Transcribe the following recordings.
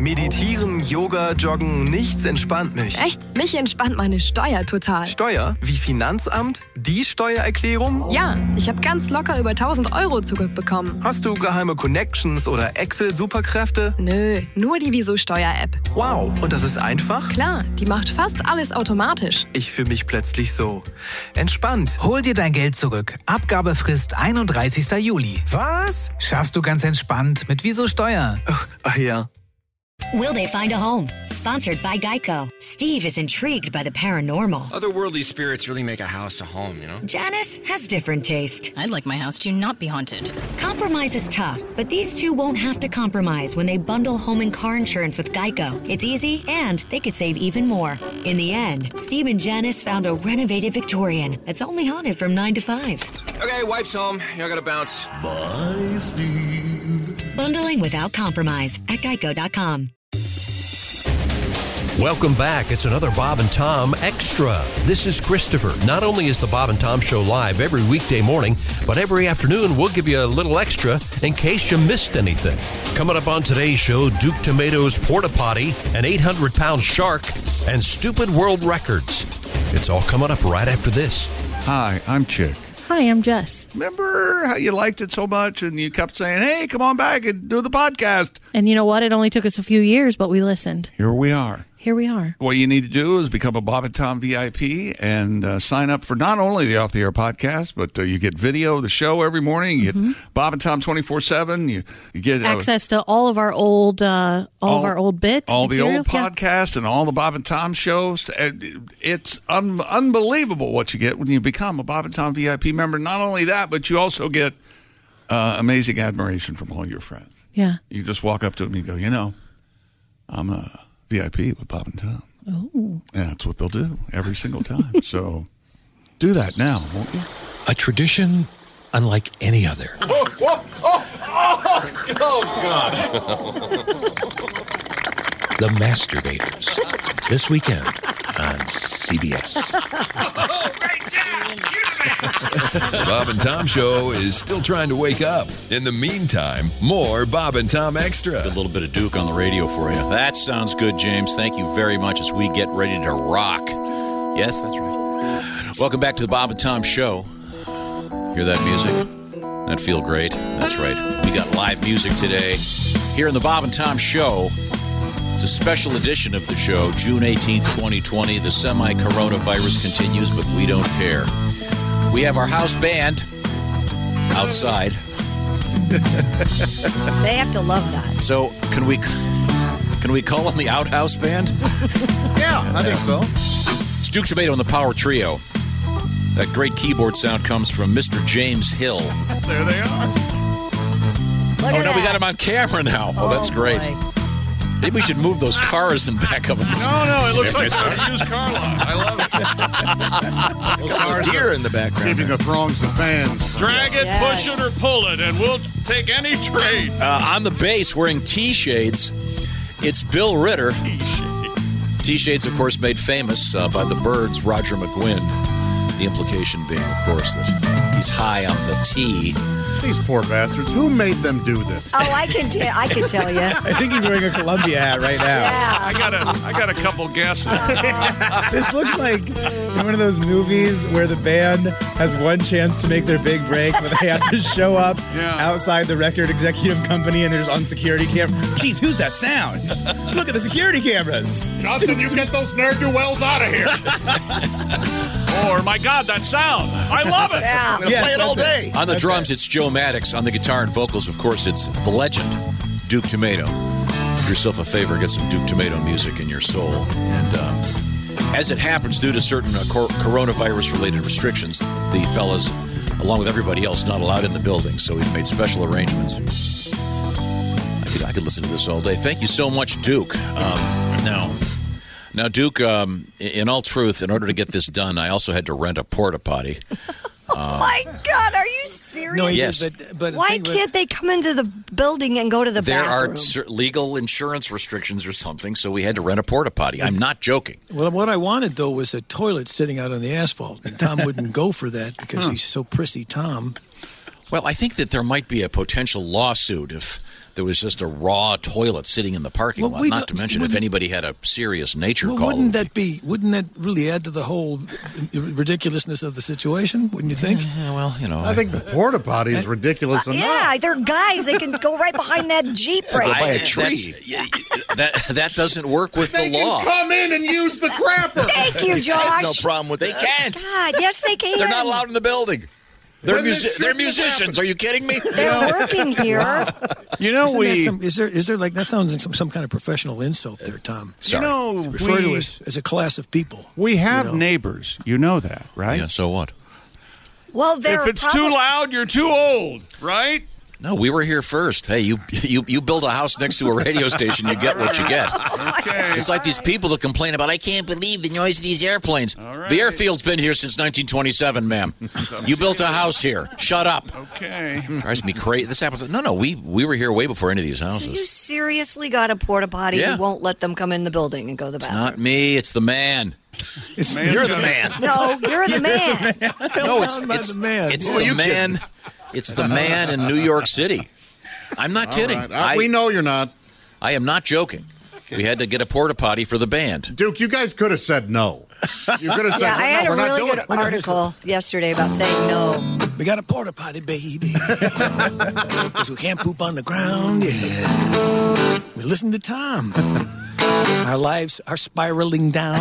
Meditieren, Yoga, Joggen, nichts entspannt mich. Echt? Mich entspannt meine Steuer total. Steuer? Wie Finanzamt? Die Steuererklärung? Ja, ich habe ganz locker über 1.000 Euro zurückbekommen. Hast du geheime Connections oder Excel-Superkräfte? Nö, nur die Wieso-Steuer-App. Wow, und das ist einfach? Klar, die macht fast alles automatisch. Ich fühle mich plötzlich so entspannt. Hol dir dein Geld zurück. Abgabefrist 31. Juli. Was? Schaffst du ganz entspannt mit Wieso Steuer. Ach ja. Will they find a home? Sponsored by Geico. Steve is intrigued by the paranormal. Otherworldly spirits really make a house a home, you know? Janice has different taste. I'd like my house to not be haunted. Compromise is tough, but these two won't have to compromise when they bundle home and car insurance with Geico. It's easy, and they could save even more. In the end, Steve and Janice found a renovated Victorian that's only haunted from 9 to 5. Okay, wife's home. I gotta bounce. Bye, Steve. Bundling without compromise at geico.com. Welcome back. It's another Bob and Tom Extra. This is Christopher. Not only is the Bob and Tom Show live every weekday morning, but every afternoon we'll give you a little extra in case you missed anything. Coming up on today's show, Duke Tomatoes Porta Potty, an 800-pound shark, and stupid world records. It's all coming up right after this. Hi, I'm Chick. Hi, I'm Jess. Remember how you liked it so much and you kept saying, hey, come on back and do the podcast? And you know what? It only took us a few years, but we listened. Here we are. Here we are. What you need to do is become a Bob and Tom VIP and sign up for not only the Off the Air podcast, but you get video of the show every morning. You get Bob and Tom 24/7. You get access to all of our old of our old bits, all material. the old podcasts, and all the Bob and Tom shows. It's unbelievable what you get when you become a Bob and Tom VIP member. Not only that, but you also get amazing admiration from all your friends. Yeah, you just walk up to them and you go, I'm a VIP with Bob and Tom. Oh. Yeah, that's what they'll do every single time. So do that now, won't you? A tradition unlike any other. Oh, God. The Masturbators. This weekend on CBS. The Bob and Tom Show is still trying to wake up. In the meantime, more Bob and Tom Extra. A little bit of Duke on the radio for you. That sounds good, James. Thank you very much as we get ready to rock. Yes, that's right. Welcome back to the Bob and Tom Show. Hear that music? That feel great? That's right. We got live music today here in the Bob and Tom Show. It's a special edition of the show, June 18th, 2020. The semi-coronavirus continues, but we don't care. We have our house band outside. They have to love that. So can we call them the Outhouse Band? Yeah, I think so. It's Duke Tomato and the Power Trio. That great keyboard sound comes from Mr. James Hill. There they are. Look at no, that. we got him on camera now. Oh, that's great. Boy. Maybe we should move those cars and back up. No, it looks like a used car lot. I love it. Those cars here in the background. Keeping a throngs of fans. Drag it, Yes. push it, or pull it, and we'll take any trade. On the bass, wearing T-shades, it's Bill Ritter. T-shades, of course, made famous by the Byrds, Roger McGuinn. The implication being, of course, that he's high on the T. These poor bastards. Who made them do this? Oh, I can tell you. I think he's wearing a Columbia hat right now. Yeah. I got a couple guesses. This looks like in one of those movies where the band has one chance to make their big break, but they have to show up outside the record executive company and they're just on security camera. Jeez, who's that sound? Look at the security cameras. Johnson, you get those ne'er-do-wells out of here. Or, my God, that sound. I love it. Yeah. I'm going to play it all day. On the drums, it's Joe Maddox. On the guitar and vocals, of course, it's the legend, Duke Tomato. Do yourself a favor, get some Duke Tomato music in your soul. And as it happens, due to certain coronavirus-related restrictions, the fellas, along with everybody else, not allowed in the building. So we've made special arrangements. I could listen to this all day. Thank you so much, Duke. Now, Duke, in all truth, in order to get this done, I also had to rent a porta potty. Oh, my God. Are you serious? No, yes. But why can't they come into the building and go to the bathroom? There are legal insurance restrictions or something, so we had to rent a porta potty. I'm not joking. Well, what I wanted, though, was a toilet sitting out on the asphalt. And Tom wouldn't go for that because he's so prissy Tom. Well, I think that there might be a potential lawsuit if there was just a raw toilet sitting in the parking lot. Not to mention if anybody had a serious nature call. Wouldn't that really add to the whole ridiculousness of the situation? Wouldn't you think? Yeah, well, I think the porta potty is ridiculous enough. Yeah, they're guys. They can go right behind that Jeep right by a tree. That doesn't work with the law. They can come in and use the crapper. Thank you, Josh. No problem with that. They can't. God, yes, they can. They're not allowed in the building. They're musicians. Are you kidding me? They're working here. Is there like that sounds like some kind of professional insult there, Tom? Sorry. Refer to us as a class of people. We have neighbors. You know that, right? Yeah. So what? Well, if it's too loud, you're too old, right? No, we were here first. Hey, you build a house next to a radio station, you get what you get. Okay. It's like these people that complain about, I can't believe the noise of these airplanes. Right. The airfield's been here since 1927, ma'am. You built a house here. Shut up. Okay. Drives me crazy. This happens. No, we were here way before any of these houses. So you seriously got a porta potty who won't let them come in the building and go to the bathroom? It's not me. It's the man. You're the man. No, you're the man. No, it's the man. It's the man. It's the man in New York City. I'm not kidding. Right. We know you're not. I am not joking. We had to get a porta potty for the band. Duke, you guys could have said no. You could have said I had no, a really good article yesterday about saying no. We got a porta potty, baby. Because we can't poop on the ground. Yeah. We listen to Tom. Our lives are spiraling down.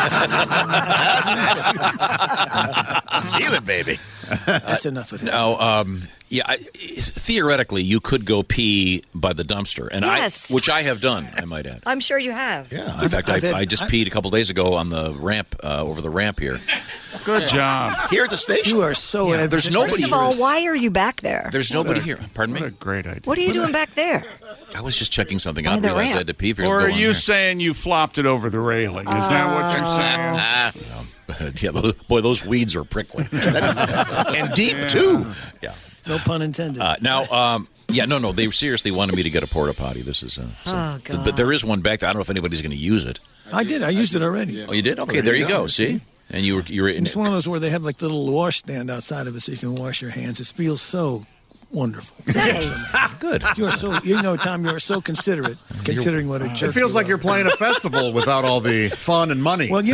Feel it, baby. That's enough of it. No, theoretically, you could go pee by the dumpster, and which I have done, I might add. I'm sure you have. Yeah. In fact, I just peed a couple days ago on the ramp, over the ramp here. Good job. Here at the station. You are so there's nobody. First of all, why are you back there? There's nobody here. Pardon me? What a great idea. What are you doing back there? I was just checking something out. Realized I had to pee. Or are you saying you flopped it over the railing? Is that what you're saying? Yeah, those weeds are prickly. And deep, too. Yeah. No pun intended. No, they seriously wanted me to get a porta potty. This is, God. But there is one back there. I don't know if anybody's going to use it. I did. I used it already. Oh, you did? Okay, there you go. See? And you were in it's one of those where they have like little wash stand outside of it so you can wash your hands. It feels so wonderful. Nice. Good. You're so, Tom, you're so considerate, considering what a jerk. It feels like you're playing a festival without all the fun and money. Well, the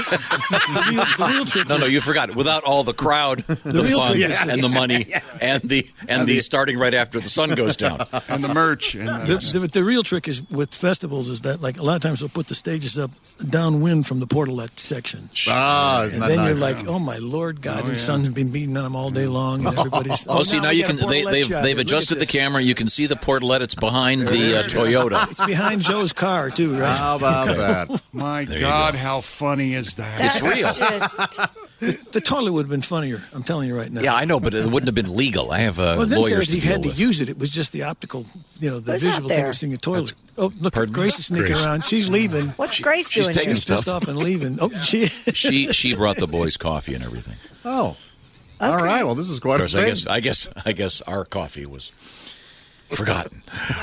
real trick. No, you forgot. Without all the crowd, the fun, and the money, and the starting right after the sun goes down, and the merch. The real trick is with festivals is that like a lot of times they'll put the stages up downwind from the portalette section. Isn't and that then nice? you're like, oh my Lord God, and sun's been beating on them all day long, and everybody's. See now you can. They've adjusted the camera. You can see the portalette. It's behind the Toyota. It's behind Joe's car too, right? How about that? My God, how funny is that? It's real. The toilet would have been funnier. I'm telling you right now. Yeah, I know, but it wouldn't have been legal. I have lawyers to he deal had with. to use it. It was just the optical, the visual thing of seeing a toilet. Look, Grace is sneaking around. She's leaving. What's Grace doing? She's taking stuff. Pissed off and leaving. Oh, she brought the boys coffee and everything. Oh, okay. All right. Well, this is quite a thing. I guess our coffee was forgotten.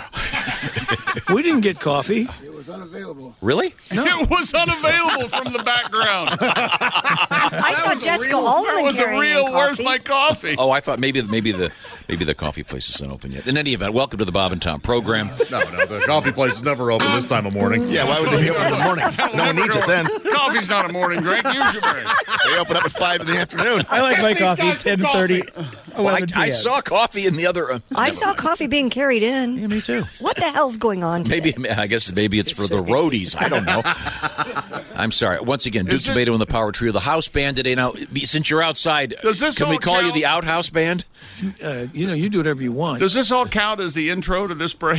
We didn't get coffee. It was unavailable. Really? No. It was unavailable from the background. I saw Jessica Altman It was a real coffee. Where's my coffee? Oh, I thought maybe the coffee place isn't open yet. In any event, welcome to the Bob and Tom program. No, the coffee place is never open this time of morning. Yeah, why would they be open in the morning? No one needs it then. Coffee's not a morning drink. Use your brain. They open up at 5 in the afternoon. I like my coffee 10:30, 11 p.m. I saw coffee in the other. I saw coffee being carried in. Yeah, me too. What the hell's going on today? Maybe it's for the roadies. I don't know. I'm sorry. Once again, Duke Beto and the Power Trio, the house band today. Now, since you're outside, can we call you the Outhouse Band? You do whatever you want. Does this all count as the intro to this break?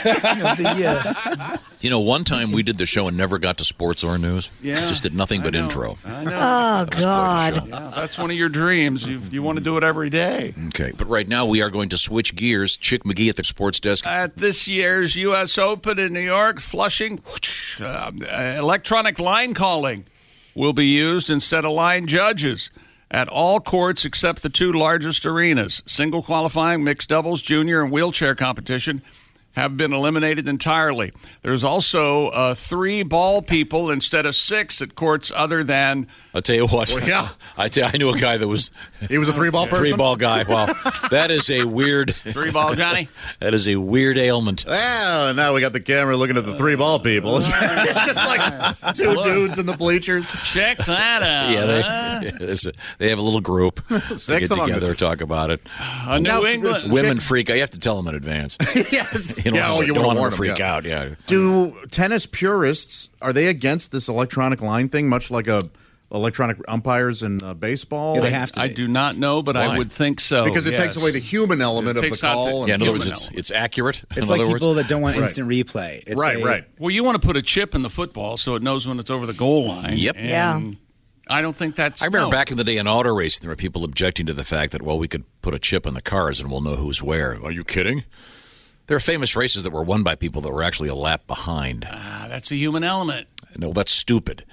One time we did the show and never got to sports or news. Yeah, just did nothing but intro. I know. Oh, God. Yeah, that's one of your dreams. You want to do it every day. Okay, but right now we are going to switch gears. Chick McGee at the sports desk. At this year's U.S. Open in New York, Flushing, electronic line calling will be used instead of line judges at all courts except the two largest arenas, single qualifying, mixed doubles, junior, and wheelchair competition. have been eliminated entirely. There's also 3 ball people instead of 6 at courts other than... I'll tell you what. Well, yeah. I knew a guy that was... He was a 3-ball person? 3-ball guy. Well, that is a weird... 3-ball Johnny? That is a weird ailment. Well, now we got the camera looking at the 3-ball people. It's just like 2 dudes in the bleachers. Check that out. Yeah, they have a little group. 6 They get together, talk about it. New England. Women freak out. You have to tell them in advance. Yes. You don't, you don't want want them to freak out. Yeah. Do tennis purists, are they against this electronic line thing, much like electronic umpires in baseball? Yeah, they have to I do not know, but I would think so. Because it takes away the human element of the call. In other words, it's accurate. It's like people that don't want instant replay. It's right. Well, you want to put a chip in the football so it knows when it's over the goal line. Yep. And I don't think that's... I remember back in the day in auto racing, there were people objecting to the fact that, well, we could put a chip in the cars and we'll know who's where. Are you kidding? There are famous races that were won by people that were actually a lap behind. That's a human element. No, that's stupid.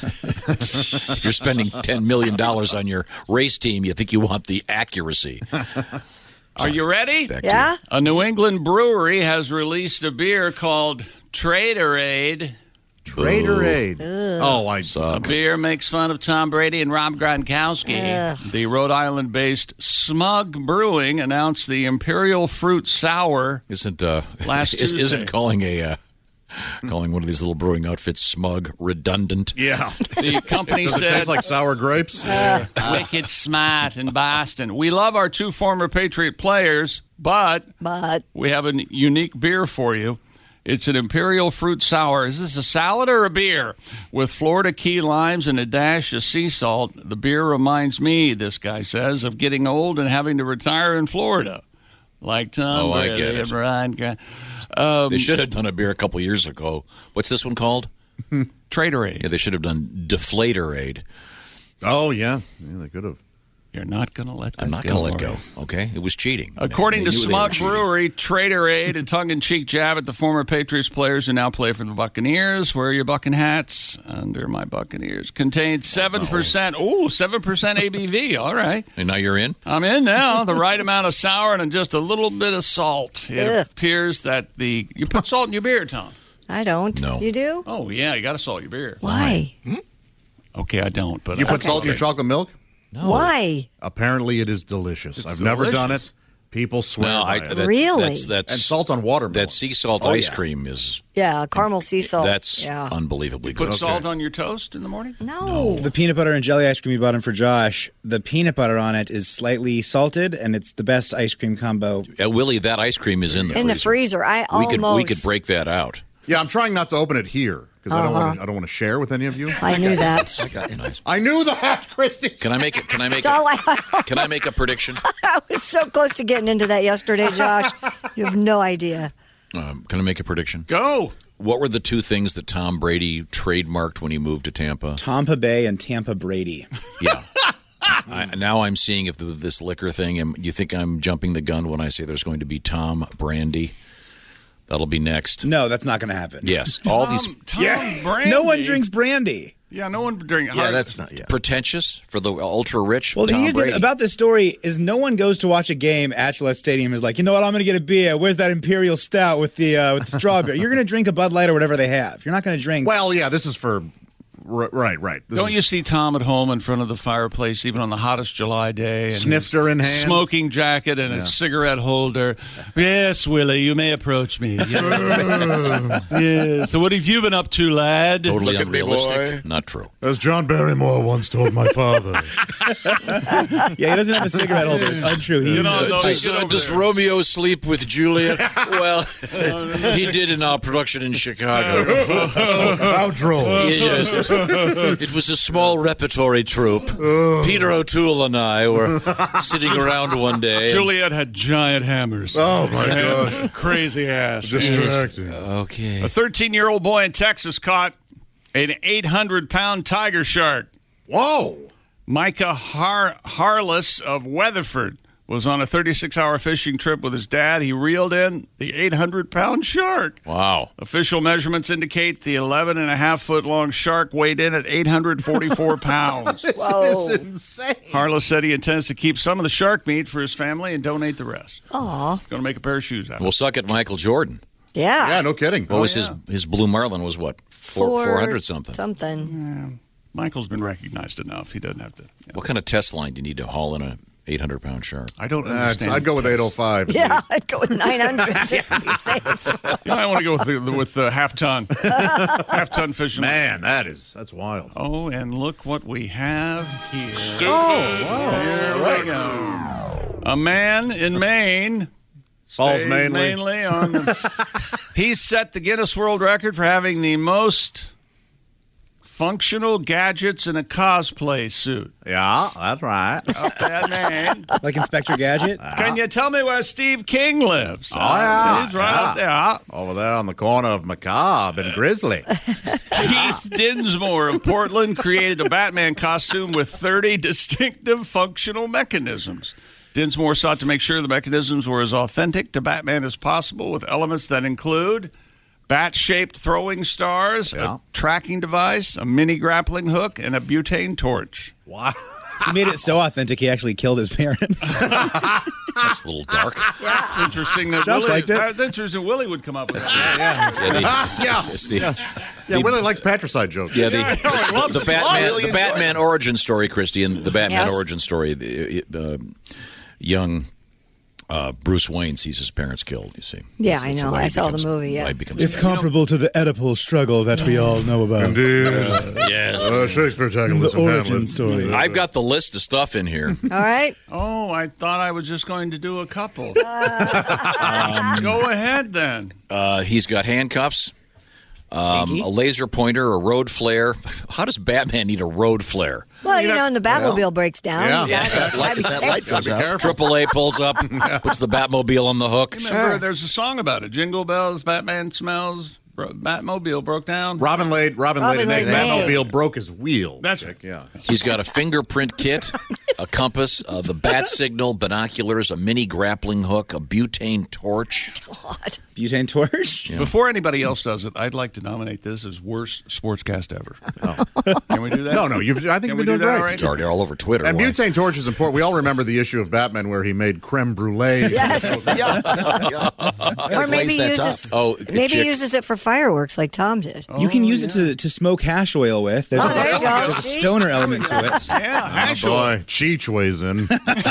If you're spending $10 million on your race team, you think you want the accuracy. Are you ready? Yeah. A New England brewery has released a beer called Traderade. Traderade. A beer makes fun of Tom Brady and Rob Gronkowski. The Rhode Island-based Smug Brewing announced the Imperial Fruit Sour last Tuesday. Isn't calling one of these little brewing outfits Smug redundant? Yeah. The company Does it said... taste like sour grapes? Wicked smart in Boston. We love our 2 former Patriot players, but we have a unique beer for you. It's an Imperial Fruit Sour. Is this a salad or a beer? With Florida key limes and a dash of sea salt, the beer reminds me, this guy says, of getting old and having to retire in Florida. Like Tom Brady. I get it. And Brian. They should have done a beer a couple years ago. What's this one called? Traderade. Yeah, they should have done Deflatorade. Oh, yeah. They could have. You're not going to let that go. I'm not going to let go, okay? It was cheating. According to Smug Brewery, Traderade, a tongue-in-cheek jab at the former Patriots players who now play for the Buccaneers. Where are your Buccan hats? Under my Buccaneers. Contains 7%. 7% ABV. All right. And now you're in? I'm in now. The right amount of sour and just a little bit of salt. It appears that you put salt in your beer, Tom. I don't. No. You do? Oh, yeah. You got to salt your beer. Why? Okay, I don't. But You put salt in your chocolate milk? No. Why? Apparently, it is delicious. I've never done it. People swear by it. Really? And salt on watermelon. That sea salt ice cream is... Yeah, caramel sea salt. That's unbelievably good. Put salt on your toast in the morning? No. The peanut butter and jelly ice cream you bought in for Josh, the peanut butter on it is slightly salted, and it's the best ice cream combo. Willie, that ice cream is in the freezer. In the freezer. We could break that out. Yeah, I'm trying not to open it here because I don't want to share with any of you. I knew that. I knew that, Christy. Can I make a prediction? I was so close to getting into that yesterday, Josh. You have no idea. Can I make a prediction? Go. What were the 2 things that Tom Brady trademarked when he moved to Tampa? Tampa Bay and Tampa Brady. Yeah. Now I'm seeing if this liquor thing, you think I'm jumping the gun when I say there's going to be Tom Brandy? That'll be next. No, that's not going to happen. Yes. Tom Brandy. No one drinks brandy. Yeah, no one drinks. Yeah, that's not pretentious for the ultra rich. Well, Tom here's Brady. about this story is no one goes to watch a game at Gillette Stadium is like, you know what, I'm going to get a beer. Where's that Imperial Stout with the strawberry? You're going to drink a Bud Light or whatever they have. You're not going to drink. Well, yeah, this is for. Right. Don't you see Tom at home in front of the fireplace, even on the hottest July day? And snifter in hand. Smoking jacket and a cigarette holder. Yes, Willie, you may approach me. Yes. So what have you been up to, lad? Totally unrealistic. Not true. As John Barrymore once told my father. Yeah, he doesn't have a cigarette holder. It's untrue. Does Romeo sleep with Juliet? Well, he did in our production in Chicago. How droll. Yes. It was a small repertory troupe. Peter O'Toole and I were sitting around one day. Juliet had giant hammers. Oh, my gosh. Crazy ass. Distracting. Okay. A 13-year-old boy in Texas caught an 800-pound tiger shark. Whoa. Micah Harless of Weatherford was on a 36-hour fishing trip with his dad. He reeled in the 800-pound shark. Wow. Official measurements indicate the 11.5-foot-long shark weighed in at 844 pounds. This is insane. Harless said he intends to keep some of the shark meat for his family and donate the rest. Aw. Going to make a pair of shoes out of it. We'll suck at Michael Jordan. Yeah. Yeah, no kidding. What was his Blue Marlin was what? 400 something. Something. Michael's been recognized enough. He doesn't have to. What kind of test line do you need to haul in a 800-pound shark? I don't understand. I'd go with 805. Yeah, I'd go with 900 just to be safe. You might want to go with half-ton. Half-ton fishing. Man, that's wild. Oh, and look what we have here. Oh, wow. Here we go. A man in Maine. Falls mainly on he's set the Guinness World Record for having the most functional gadgets in a cosplay suit. Yeah, that's right. Up that Maine. Like Inspector Gadget? Can you tell me where Steve King lives? Oh, yeah. He's right up there. Over there on the corner of Macabre and Grizzly. Keith Dinsmore of Portland created a Batman costume with 30 distinctive functional mechanisms. Dinsmore sought to make sure the mechanisms were as authentic to Batman as possible, with elements that include bat-shaped throwing stars, a tracking device, a mini grappling hook, and a butane torch. Wow. He made it so authentic he actually killed his parents. That's a little dark. Yeah. Interesting that Josh liked it. That's interesting Willie would come up with that. Yeah, Willie likes patricide jokes. Yeah, the Batman origin story, Christy, and the Batman origin story. Young Bruce Wayne sees his parents killed, you see. Yeah, I know. I saw the movie, yeah. It's comparable to the Oedipal struggle that we all know about. Shakespeare tackled the origin story. I've got the list of stuff in here. All right. Oh, I thought I was just going to do a couple. Go ahead, then. He's got handcuffs, a laser pointer, a road flare. How does Batman need a road flare? Well, you know, and the Batmobile breaks down. Yeah. That light goes out. AAA pulls up, puts the Batmobile on the hook. Remember, there's a song about it. Jingle bells, Batman smells, Batmobile broke down. Robin laid an egg. Batmobile broke his wheel. That's right. Yeah. He's got a fingerprint kit, a compass, the bat signal, binoculars, a mini grappling hook, a butane torch. God. Butane torch? Yeah. Before anybody else does it, I'd like to nominate this as worst sportscast ever. Oh. Can we do that? No. I think you've been doing great. It's already all over Twitter. And butane torch is important. We all remember the issue of Batman where he made creme brulee. Yes. Or maybe he uses it for fireworks like Tom did. You can use it to smoke hash oil with. There's a stoner element to it. Yeah, hash oil. Boy, Cheech weighs in.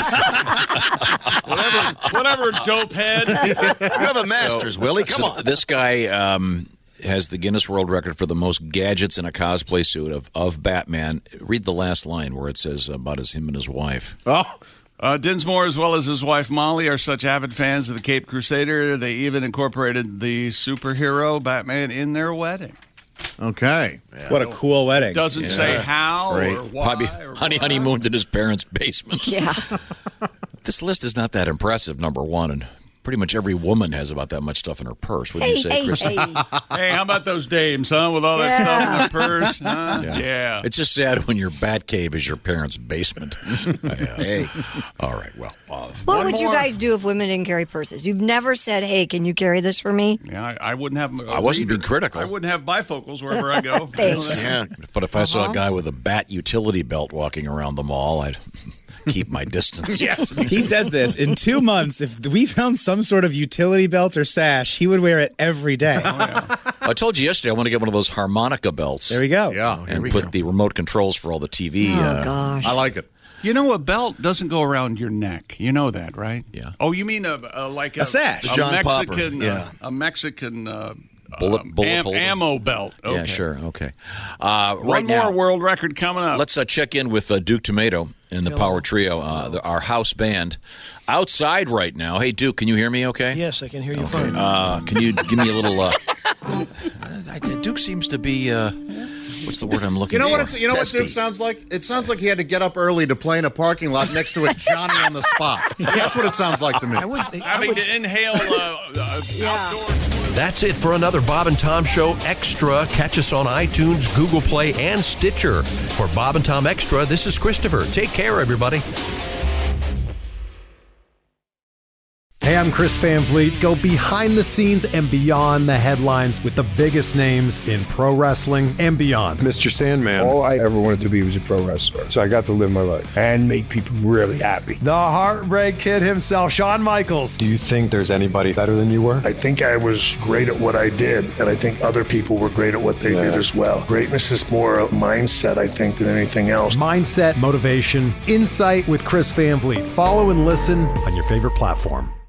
whatever, dope head. You have a master's, Willie. Come on. This guy has the Guinness World Record for the most gadgets in a cosplay suit of Batman. Read the last line where it says about him and his wife. Dinsmore, as well as his wife Molly, are such avid fans of the Cape Crusader, they even incorporated the superhero Batman in their wedding. Okay. Yeah. What a cool wedding. Doesn't say how or why. Probably honeymooned in his parents' basement. Yeah. This list is not that impressive, number one, and pretty much every woman has about that much stuff in her purse. Wouldn't you say, Chris? Hey, how about those dames, huh? With all that stuff in their purse, huh? Yeah. It's just sad when your bat cave is your parents' basement. Hey. All right, well. What would you guys do if women didn't carry purses? You've never said, hey, can you carry this for me? Yeah, I wouldn't have... I wasn't being critical. I wouldn't have bifocals wherever I go. Thanks. Yeah. But if I saw a guy with a bat utility belt walking around the mall, I'd... keep my distance. Yes. He says this. In 2 months, if we found some sort of utility belt or sash, he would wear it every day. Oh, yeah. I told you yesterday I want to get one of those harmonica belts. There we go. Yeah. And put the remote controls for all the TV. Oh, gosh. I like it. You know, a belt doesn't go around your neck. You know that, right? Yeah. Oh, you mean a sash? John Mexican, Popper. a Mexican bullet holder. Ammo belt. Okay. Yeah, sure. Okay. One more world record coming up. Let's check in with Duke Tomato and the Power Trio, our house band. Outside right now. Hey, Duke, can you hear me okay? Yes, I can hear you fine. Can you give me a little... Duke seems to be... what's the word I'm looking for? You know what Duke sounds like? It sounds like he had to get up early to play in a parking lot next to a Johnny on the spot. That's what it sounds like to me. Having to inhale outdoor... That's it for another Bob and Tom Show Extra. Catch us on iTunes, Google Play, and Stitcher. For Bob and Tom Extra, this is Christopher. Take care, everybody. Hey, I'm Chris Van Vliet. Go behind the scenes and beyond the headlines with the biggest names in pro wrestling and beyond. Mr. Sandman. All I ever wanted to be was a pro wrestler. So I got to live my life and make people really happy. The Heartbreak Kid himself, Shawn Michaels. Do you think there's anybody better than you were? I think I was great at what I did, and I think other people were great at what they did as well. Greatness is more a mindset, I think, than anything else. Mindset, motivation, insight with Chris Van Vliet. Follow and listen on your favorite platform.